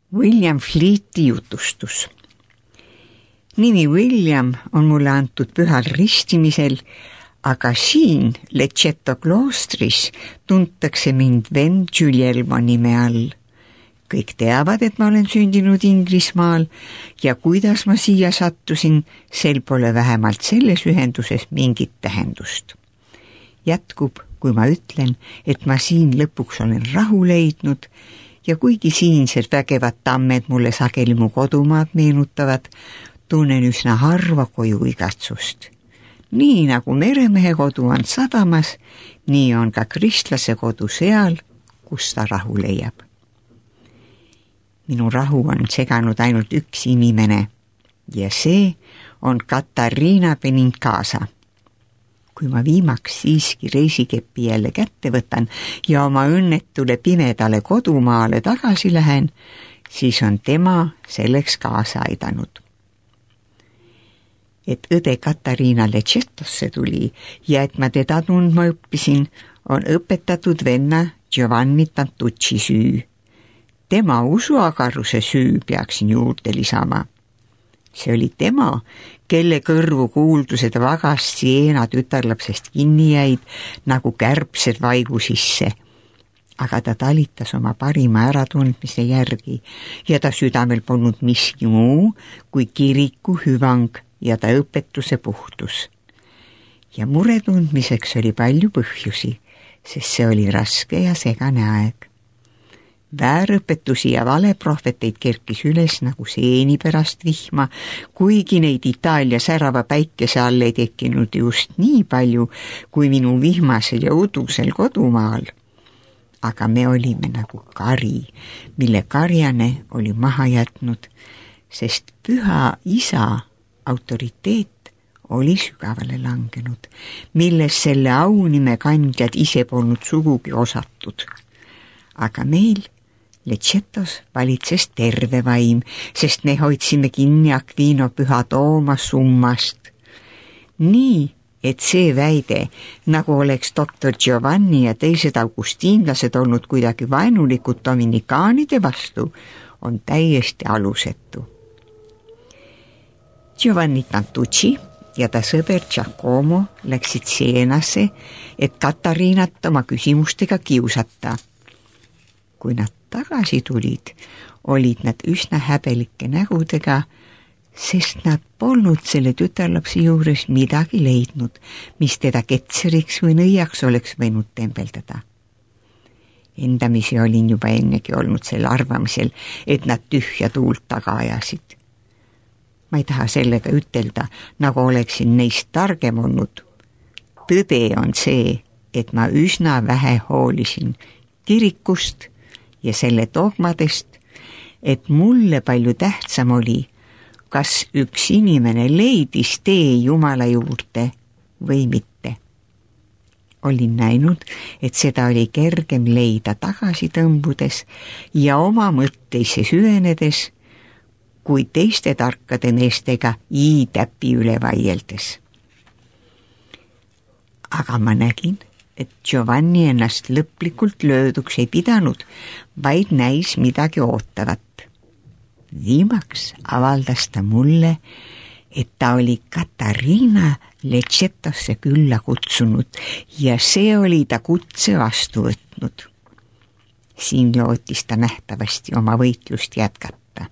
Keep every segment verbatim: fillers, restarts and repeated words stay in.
William Fleeti jutustus. Nimi William on mulle antud pühal ristimisel, aga siin Lecceto kloostris tuntakse mind vend Giulielmo nime all. Kõik teavad, et ma olen sündinud Inglismaal ja kuidas ma siia sattusin, sel pole vähemalt selles ühenduses mingit tähendust. Jätkub, kui ma ütlen, et ma siin lõpuks olen rahu leidnud ja kuigi siinsed vägevad tammed mulle sageli mu kodumaad meenutavad, tunnen üsna harva koju igatsust. Nii nagu meremehe kodu on sadamas, nii on ka kristlase kodu seal, kus ta rahu leiab. Minu rahu on seganud ainult üks inimene ja see on Katariina Benincasa. Kui ma viimaks siiski reisikepi jälle kätte võtan ja oma õnnetule pimedale kodumaale tagasi lähen, siis on tema selleks kaasa aidanud. Et õde Katariina Leccetosse tuli ja et ma teda tundma õppisin, on õpetatud venna Giovanni Tantucci süü. Tema usuagarruse süü peaksin juurde lisama. See oli tema, kelle kõrvu kuuldused vagast Siena tütarlapsest kinni jäid nagu kärbsed vaigu sisse. Aga ta talitas oma parima äratundmise järgi ja ta südamel polnud miski muu kui kiriku hüvang ja ta õpetuse puhtus. Ja muretundmiseks oli palju põhjusi, sest see oli raske ja segane aeg. Väärõpetusi ja valeprohveteid kerkis üles nagu seeni pärast vihma, kuigi neid Itaalia särava päikese all ei tekkinud just nii palju kui minu vihmasel ja udusel kodumaal. Aga me olime nagu kari, mille karjane oli maha jätnud, sest püha isa autoriteet oli sügavale langenud, milles selle aunime kandjad ise polnud sugugi osatud. Aga meil Leccetos valitses terve vaim, sest me hoidsime kinni Aquino püha Tooma summast. Nii, et see väide, nagu oleks doktor Giovanni ja teised augustiinlased olnud kuidagi vaenulikud dominikaanide vastu, on täiesti alusetu. Giovanni Tantucci ja ta sõber Giacomo läksid Sienasse, et Katariinat oma küsimustega kiusata. Kui nad tagasi tulid, olid nad üsna häbelike nägudega, sest nad polnud selle tütarlapsi juures midagi leidnud, mis teda ketseriks või nõiaks oleks võinud tembeldada. Endamisi olin juba ennegi olnud sel arvamisel, et nad tühja tuult taga ajasid. Ma ei taha sellega ütelda, nagu oleksin neist targem olnud. Tõde on see, et ma üsna vähe hoolisin kirikust ja selle dogmadest, et mulle palju tähtsam oli, kas üks inimene leidis tee Jumala juurde või mitte. Olin näinud, et seda oli kergem leida tagasi tõmbudes ja oma mõtteisse süvenedes, kui teiste tarkade meestega i-täpi üle vaieldes. Aga ma nägin, et Giovanni ennast lõplikult lööduks ei pidanud, vaid näis midagi ootavat. Viimaks avaldas ta mulle, et ta oli Katariina Leccetosse külla kutsunud ja see oli ta kutse vastu võtnud. Siin lootis ta nähtavasti oma võitlust jätkata.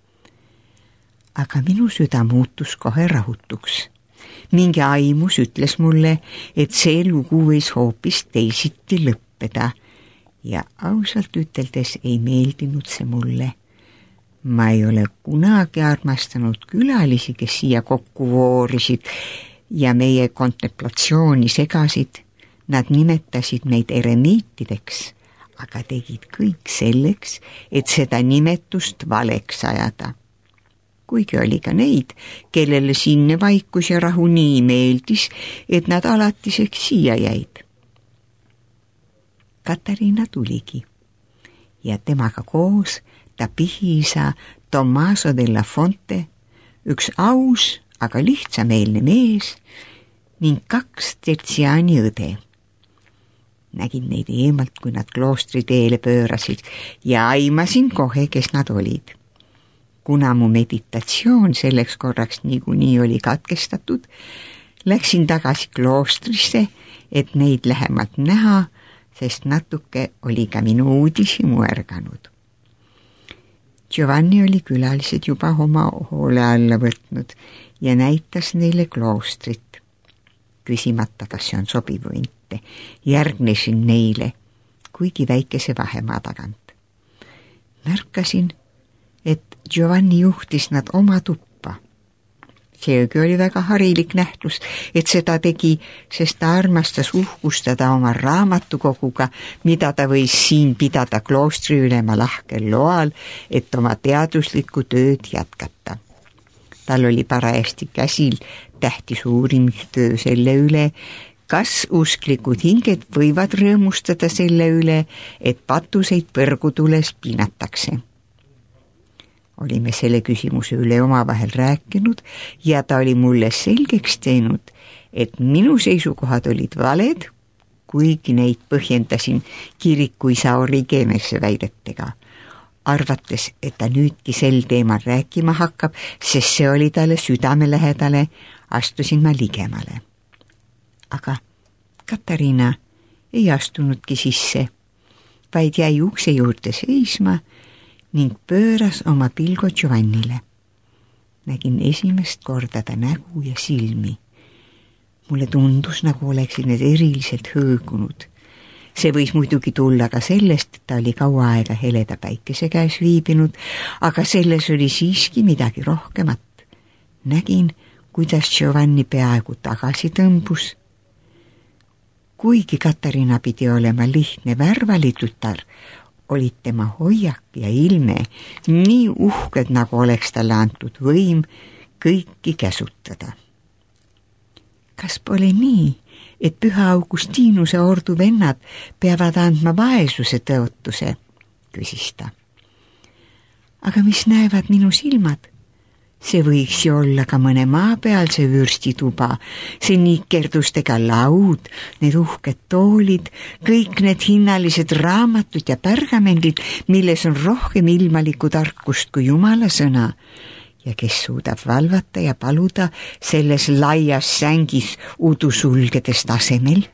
Aga minu süda muutus kohe rahutuks. Mingi aimus ütles mulle, et see lugu võis hoopis teisiti lõppeda ja ausalt üteldes ei meeldinud see mulle. Ma ei ole kunagi armastanud külalisi, kes siia kokku voorisid ja meie kontemplatsiooni segasid. Nad nimetasid meid eremiitideks, aga tegid kõik selleks, et seda nimetust valeks ajada. Kuigi oli ka neid, kellele sinne vaikus ja rahu nii meeldis, et nad alatiseks siia jäid. Katariina tuligi ja temaga koos ta pihiisa Tommaso della Fonte, üks aus, aga lihtsameelne mees ning kaks Tertsiani õde. Nägin neid eemalt, kui nad kloostri teele pöörasid ja aimasin kohe, kes nad olid. Kuna mu meditatsioon selleks korraks niikuinii oli katkestatud, läksin tagasi kloostrisse, et neid lähemalt näha, sest natuke oli ka minu uudishimu ärganud. Giovanni oli külalised juba oma hoole alla võtnud ja näitas neile kloostrit. Küsimata, kas see on sobiv või mitte, järgnesin neile, kuigi väikese vahemaa tagant. Märkasin, et Giovanni juhtis nad oma tuppa. Seegi oli väga harilik nähtus, et seda tegi, sest ta armastas uhkustada oma raamatukoguga, mida ta võis siin pidada kloostri ülema lahkel loal, et oma teaduslikku tööd jätkata. Tal oli parajasti käsil tähtis uurimistöö selle üle, kas usklikud hinged võivad rõõmustada selle üle, et patuseid põrgutules piinatakse. Olime selle küsimuse üle omavahel rääkinud ja ta oli mulle selgeks teinud, et minu seisukohad olid valed, kuigi neid põhjendasin kirikuisa Origenese väidetega, arvates, et ta nüüdki sel teemal rääkima hakkab, sest see oli talle südamelähedale, astusin ma ligemale. Aga Katariina ei astunudki sisse, vaid jäi ukse juurde seisma ning pööras oma pilgu Giovannile. Nägin esimest korda ta nägu ja silmi. Mulle tundus, nagu oleksid need eriliselt hõõgunud. See võis muidugi tulla ka sellest, et ta oli kaua aega heleda päikese käes viibinud, aga selles oli siiski midagi rohkemat. Nägin, kuidas Giovanni peaaegu tagasi tõmbus. Kuigi Katariina pidi olema lihtne värvalitütar, olid tema hoiak ja ilme nii uhked, nagu oleks talle antud võim kõiki käsutada. Kas pole nii, et Püha Augustinuse ordu vennad peavad andma vaesuse tõotuse, küsis ta. Aga mis näevad minu silmad? See võiks ju olla ka mõne maapealse vürstituba, see nikerdustega laud, need uhked toolid, kõik need hinnalised raamatud ja pärgamendid, milles on rohkem ilmalikku tarkust kui Jumala sõna ja kes suudab valvata ja paluda selles laias sängis udusulgedes tasemel.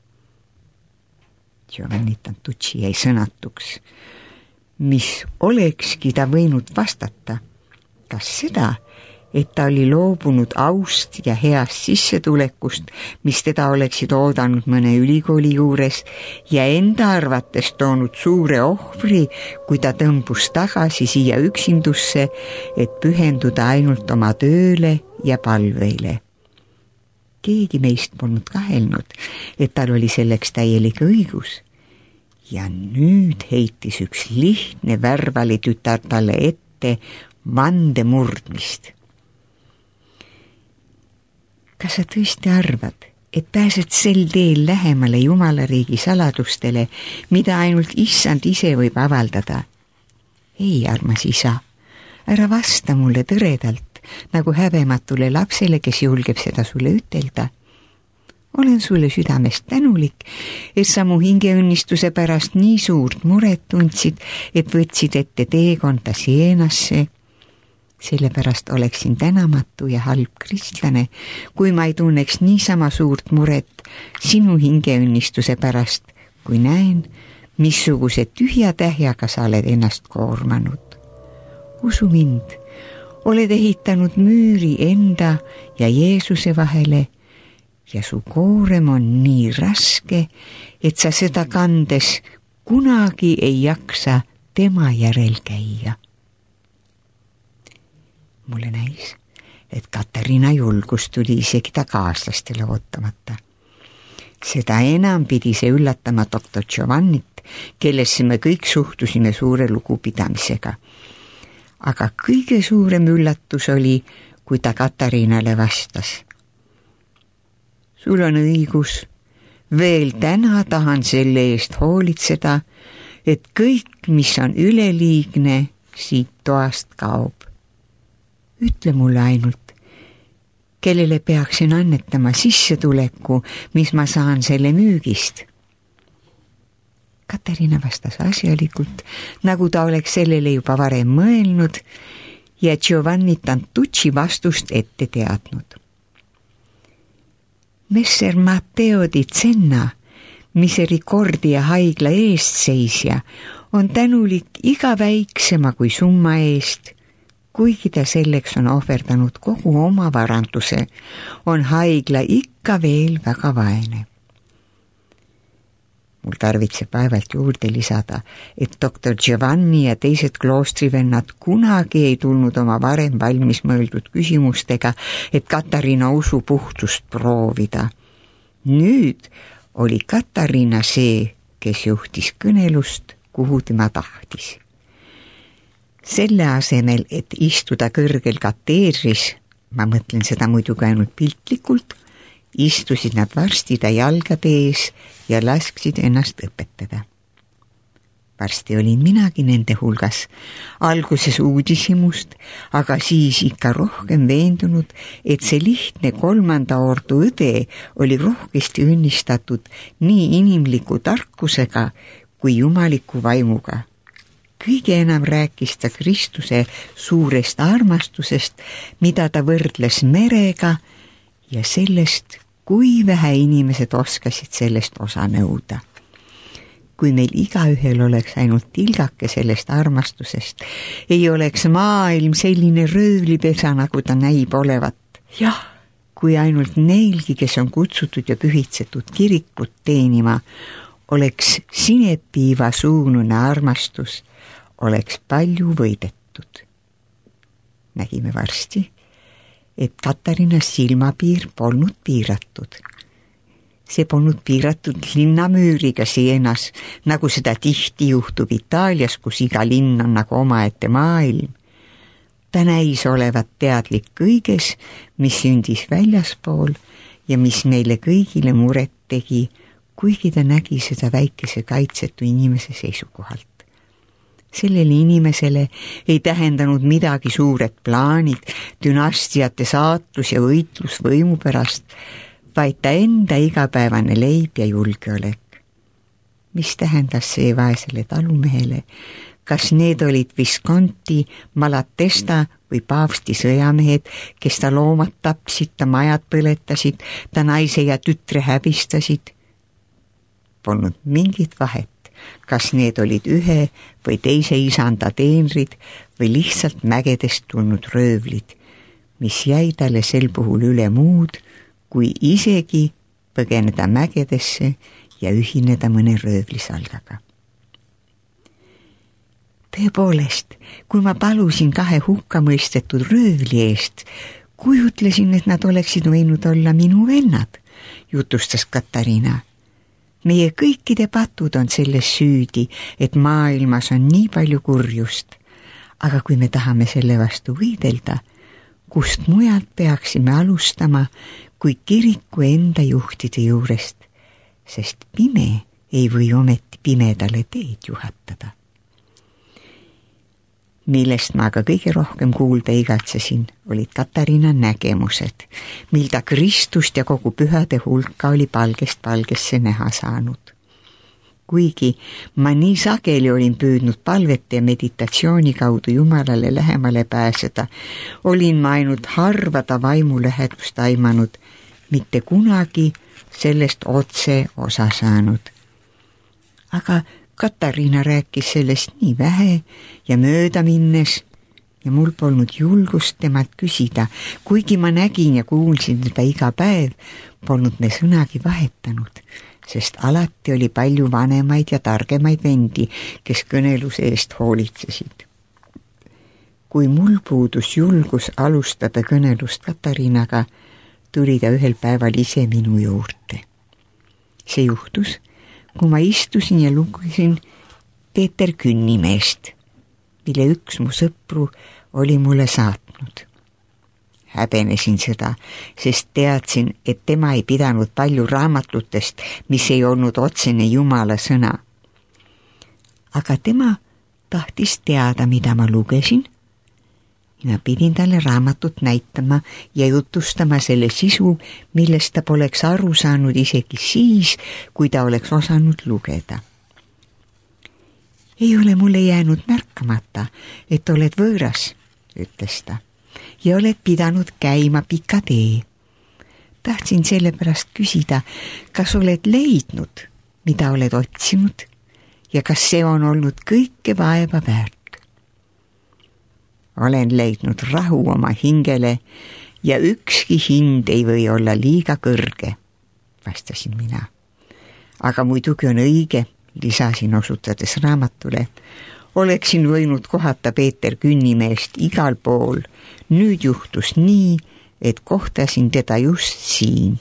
Giovanni Tantucci jäi sõnatuks. Mis olekski ta võinud vastata? Kas seda, et ta oli loobunud aust ja heast sissetulekust, mis teda oleksid oodanud mõne ülikooli juures ja enda arvates toonud suure ohvri, kui ta tõmbus tagasi siia üksindusse, et pühenduda ainult oma tööle ja palveile. Keegi meist polnud kahelnud, et tal oli selleks täielik õigus. Ja nüüd heitis üks lihtne värvali tütar talle ette vande murdmist. Kas sa tõesti arvad, et pääsed sel teel lähemale Jumala riigi saladustele, mida ainult issand ise võib avaldada? Ei, armas isa, ära vasta mulle tõredalt, nagu häbematule lapsele, kes julgeb seda sulle ütelda. Olen sulle südamest tänulik, et sa mu hingeõnnistuse pärast nii suurt muret tundsid, et võtsid ette teekonda Sienasse. Sellepärast oleksin tänamatu ja halb kristlane, kui ma ei tunneks niisama suurt muret sinu hingeõnnistuse pärast, kui näen, missuguse tühja tähjaga sa oled ennast koormanud. Usu mind, oled ehitanud müüri enda ja Jeesuse vahele ja su koorem on nii raske, et sa seda kandes kunagi ei jaksa tema järel käia. Mulle näis, et Katariina julgus tuli isegi ta kaaslastele ootamata. Seda enam pidi see üllatama doktor Giovannit, kellesse me kõik suhtusime suure lugupidamisega. Aga kõige suurem üllatus oli, kui ta Katariinale vastas. Sul on õigus, veel täna tahan selle eest hoolitseda, et kõik, mis on üleliigne, siit toast kaob. Ütle mulle ainult, kellele peaksin annetama sissetuleku, mis ma saan selle müügist. Katariina vastas asjalikult, nagu ta oleks sellele juba varem mõelnud ja Giovanni Tantucci vastust ette teadnud. Messer Matteo Di Zenna, Misericordia haigla eestseisja, on tänulik iga väiksema kui summa eest. Kuigi ta selleks on ohverdanud kogu oma varanduse, on haigla ikka veel väga vaene. Mul tarvitseb päevalt juurde lisada, et doktor Giovanni ja teised kloostrivennad kunagi ei tulnud oma varem valmis mõeldud küsimustega, et Katariina usupuhtust proovida. Nüüd oli Katariina see, kes juhtis kõnelust, kuhu tema tahtis. Selle asemel, et istuda kõrgel kateedris, ma mõtlen seda muidugi ainult piltlikult, istusid nad varsti ta jalgade ees ja lasksid ennast õpetada. Varsti olin minagi nende hulgas, alguses uudishimust, aga siis ikka rohkem veendunud, et see lihtne kolmanda ordu õde oli rohkesti õnnistatud nii inimliku tarkusega kui jumaliku vaimuga. Kõige enam rääkis ta Kristuse suurest armastusest, mida ta võrdles merega ja sellest, kui vähe inimesed oskasid sellest osa nõuda. Kui meil igaühel oleks ainult tilgake sellest armastusest, ei oleks maailm selline röövlipesa, nagu ta näib olevat. Jah, kui ainult neilgi, kes on kutsutud ja pühitsetud kirikut teenima, oleks sinepiiva suunune armastus, oleks palju võidetud. Nägime varsti, et Katariina silmapiir polnud piiratud. See polnud piiratud linnamüüriga Sienas, nagu seda tihti juhtub Itaalias, kus iga linn on nagu omaette maailm. Ta näis olevat teadlik kõiges, mis sündis väljaspool ja mis meile kõigile muret tegi, kuigi ta nägi seda väikese kaitsetu inimese seisukohalt. Sellele inimesele ei tähendanud midagi suured plaanid, dünastiate saatus ja võitlus võimu pärast, vaid ta enda igapäevane leib ja julgeolek. Mis tähendas see vaesele talumehele? Kas need olid Visconti, Malatesta või paavsti sõjamehed, kes ta loomad tapsid, ta majad põletasid, ta naise ja tütre häbistasid? Polnud mingit vahet. Kas need olid ühe või teise isanda teenrid või lihtsalt mägedest tulnud röövlid, mis jäi talle sel puhul üle muud, kui isegi põgeneda mägedesse ja ühineda mõne röövlisalgaga. Tõepoolest, kui ma palusin kahe hukkamõistetud röövli eest, kujutlesin, et nad oleksid võinud olla minu vennad, jutustas Katariina. Meie kõikide patud on selles süüdi, et maailmas on nii palju kurjust. Aga kui me tahame selle vastu võidelda, kust mujalt peaksime alustama kui kiriku enda juhtide juurest, sest pime ei või ometi pimedale teed juhatada. Millest ma aga kõige rohkem kuulda igatsesin, olid Katariina nägemused, mil ta Kristust ja kogu pühade hulka oli palgest palgesse näha saanud. Kuigi ma nii sageli olin püüdnud palvete ja meditatsiooni kaudu Jumalale lähemale pääseda, olin ma ainult harva ta vaimu lähedust aimanud, mitte kunagi sellest otse osa saanud. Aga Katariina rääkis sellest nii vähe ja mööda minnes ja mul polnud julgust temalt küsida, kuigi ma nägin ja kuulsin teda iga päev, polnud me sõnagi vahetanud, sest alati oli palju vanemaid ja targemaid vendi, kes kõneluse eest hoolitsesid. Kui mul puudus julgus alustada kõnelust Katariinaga, tuli ta ühel päeval ise minu juurde. See juhtus, kui ma istusin ja lugesin Peeter Künnimeest, mille üks mu sõpru oli mulle saatnud. Häbenesin seda, sest teadsin, et tema ei pidanud palju raamatutest, mis ei olnud otsene Jumala sõna. Aga tema tahtis teada, mida ma lugesin. Ma pidin talle raamatut näitama ja jutustama selle sisu, millest ta poleks aru saanud isegi siis, kui ta oleks osanud lugeda. ei ole mulle jäänud märkamata, et oled võõras, ütles ta, ja oled pidanud käima pika tee. Tahtsin sellepärast küsida, kas oled leidnud, mida oled otsinud ja kas see on olnud kõike vaeva väärt. Olen leidnud rahu oma hingele ja ükski hind ei või olla liiga kõrge, vastasin mina. Aga muidugi on õige, lisasin osutades raamatule. Oleksin võinud kohata Peeter Künnimeest igal pool. Nüüd juhtus nii, et kohtasin teda just siin.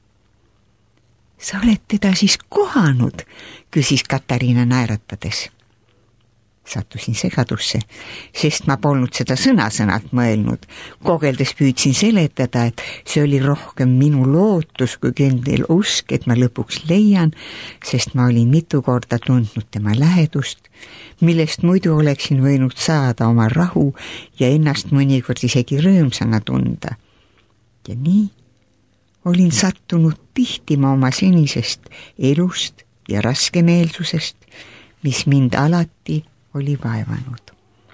Sa oled teda siis kohanud, küsis Katariina naeratades. Sattusin segadusse, sest ma polnud seda sõna-sõnalt mõelnud. Kogeldes püüdsin seletada, et see oli rohkem minu lootus kui kindel usk, et ma lõpuks leian, sest ma olin mitu korda tundnud tema lähedust, millest muidu oleksin võinud saada oma rahu ja ennast mõnikord isegi rõõmsana tunda. Ja nii olin sattunud pihtima oma senisest elust ja raskemeelsusest, mis mind alati oli vaevanud.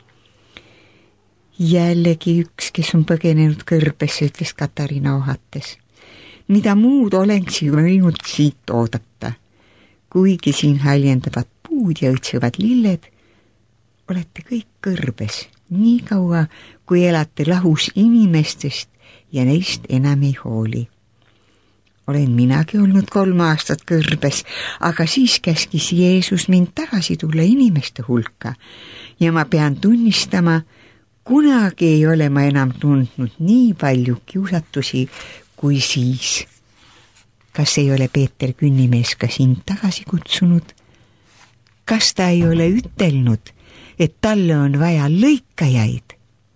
Jällegi üks, kes on põgenenud kõrbesse, ütles Katariina ohates. Mida muud oleksin võinud siit oodata, kuigi siin haljendavad puud ja õitsevad lilled, olete kõik kõrbes, nii kaua, kui elate lahus inimestest ja neist enam ei hooli. Olen minagi olnud kolm aastat kõrbes, aga siis käskis Jeesus mind tagasi tulla inimeste hulka ja ma pean tunnistama, kunagi ei ole ma enam tundnud nii palju kiusatusi kui siis. Kas ei ole Peeter Künnimees ka sind tagasi kutsunud? Kas ta ei ole ütelnud, et talle on vaja lõikajaid?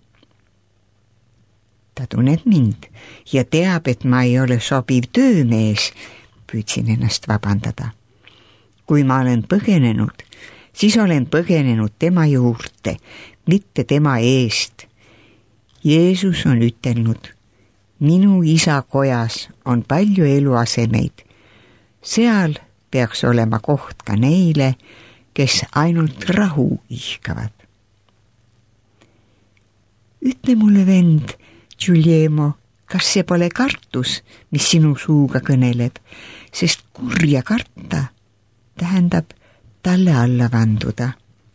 Ta tunneb mind ja teab, et ma ei ole sobiv töömees, püüdsin ennast vabandada. Kui ma olen põgenenud, siis olen põgenenud tema juurde, mitte tema eest. Jeesus on ütelnud, minu isa kojas on palju eluasemeid. Seal peaks olema koht ka neile, kes ainult rahu ihkavad. Ütle mulle, vend, Giuliemo, kas see pole kartus, mis sinu suuga kõneleb, sest kurja karta tähendab talle alla vanduda.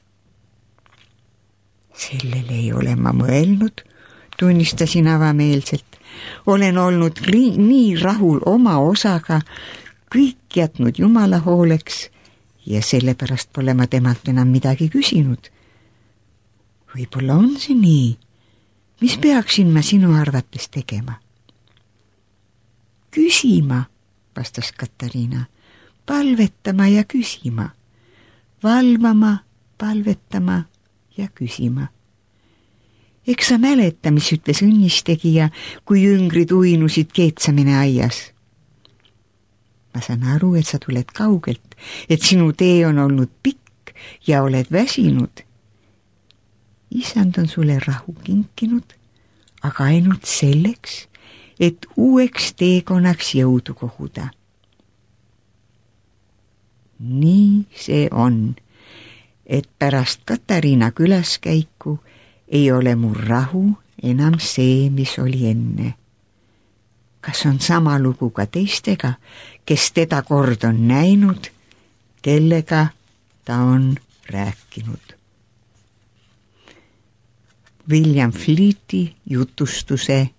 Sellele ei ole ma mõelnud, tunnistasin avameelselt. Olen olnud ri- nii rahul oma osaga, kõik jätnud Jumala hooleks ja sellepärast pole ma temalt enam midagi küsinud. Võib-olla on see nii. Mis peaksin ma sinu arvates tegema? Küsima, vastas Katariina, palvetama ja küsima, valvama, palvetama ja küsima. Eks sa mäleta, mis ütles õnnistegija, kui jüngrid uinusid Keetsamine aias. Ma saan aru, et sa tuled kaugelt, et sinu tee on olnud pikk ja oled väsinud. Isand on sulle rahu kinkinud, aga ainult selleks, et uueks teekonnaks jõudu koguda. Nii see on, et pärast Katariina külaskäiku ei ole mu rahu enam see, mis oli enne. Kas on sama lugu ka teistega, kes teda kord on näinud, kellega ta on rääkinud? William Fleeti jutustuse